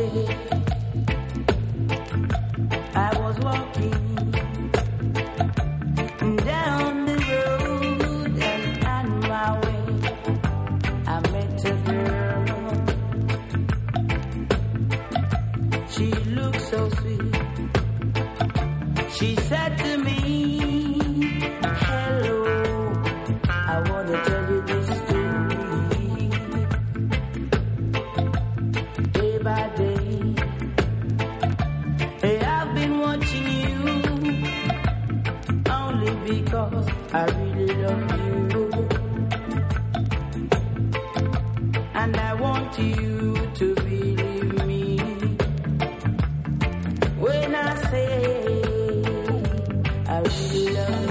day I was walking down the road and on my way I met a girl. She looked so sweet. She said to me, hello, I want to tell you this story. Day by day, hey, I've been watching you only because I really love you. And I want you to believe me when I say I really love you.